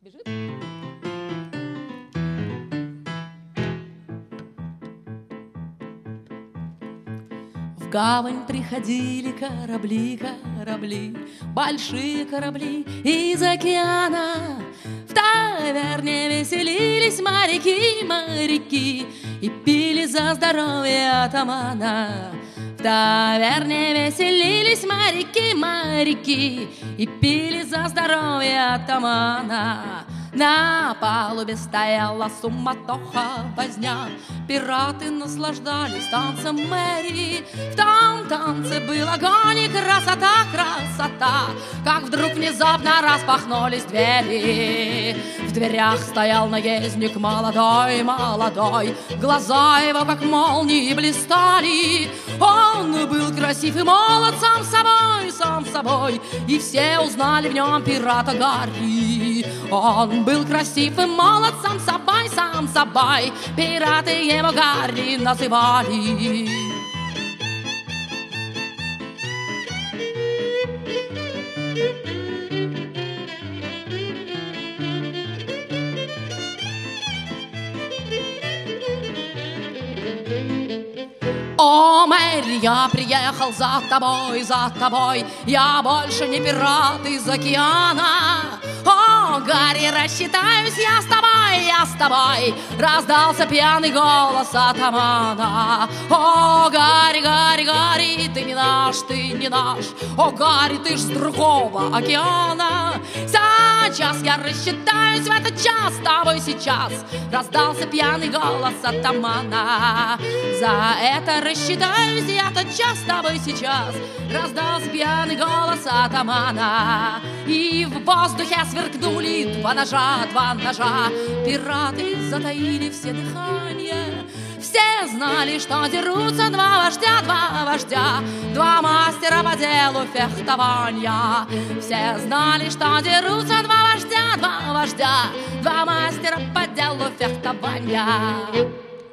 Бежит? В гавань приходили корабли, корабли, большие корабли из океана. В таверне веселились моряки, моряки и пили за здоровье атамана. В таверне веселились моряки, моряки и пили за здоровье атамана. На палубе стояла суматоха, возня, пираты наслаждались танцем Мэри. В том танце был огонь и красота, красота, как вдруг внезапно распахнулись двери. В дверях стоял наездник молодой, молодой, глаза его как молнии блистали. Он был красив и молод сам собой, и все узнали в нем пирата Гарри. Он был красив и молод сам собой, пираты его Гарри называли. О, Мэри, я приехал за тобой, я больше не пират из океана. О, Гарри, рассчитаюсь я с тобой, раздался пьяный голос атамана. О, Гарри, Гарри, Гарри, ты не наш, о, Гарри, ты ж с другого океана. Сейчас я рассчитаюсь в этот час с тобой сейчас, раздался пьяный голос атамана. За это рассчитаюсь я тотчас с тобой сейчас, раздался пьяный голос атамана. И в воздухе сверкнули два ножа, пираты затаили все дыхания. Все знали, что дерутся два вождя, два мастера по делу фехтования. Все знали, что дерутся два вождя, два мастера по делу фехтования.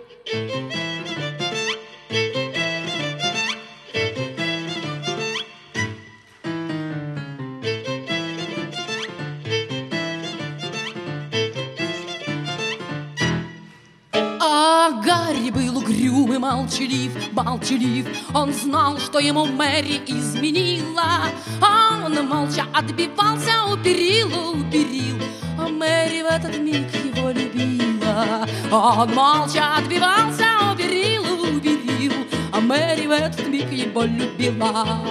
А Гарри был угрюм и молчалив, он знал, что ему Мэри изменила. Он молча отбивался у перил, а Мэри в этот миг его любила. Он молча отбивался у перил, а Мэри в этот миг его любила.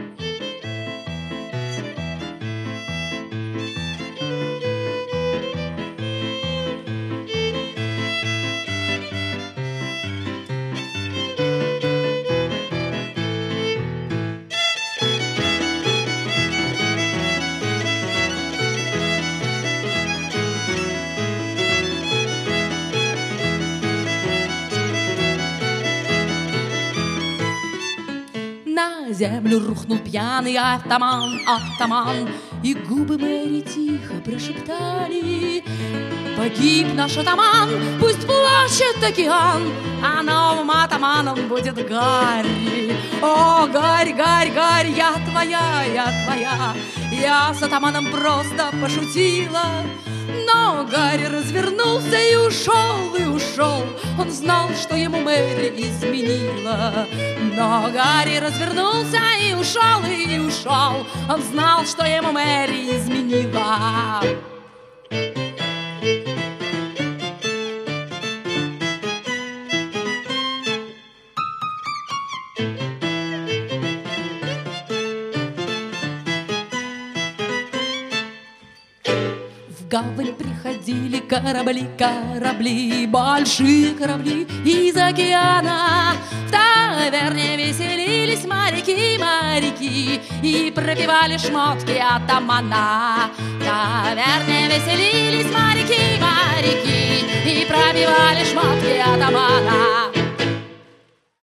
На землю рухнул пьяный атаман, и губы Мэри тихо прошептали: погиб наш атаман, пусть плачет океан, а новым атаманом будет Гарри. О, Гарри, Гарри, Гарри, я твоя, я с атаманом просто пошутила. Но Гарри развернулся и ушел. Он знал, что ему Мэри изменила. Но Гарри развернулся и ушел. Он знал, что ему Мэри изменила. В гавань приходили корабли, большие корабли из океана. В таверне веселились моряки и пропивали шмотки атамана. В таверне веселились моряки и пропивали шмотки атамана.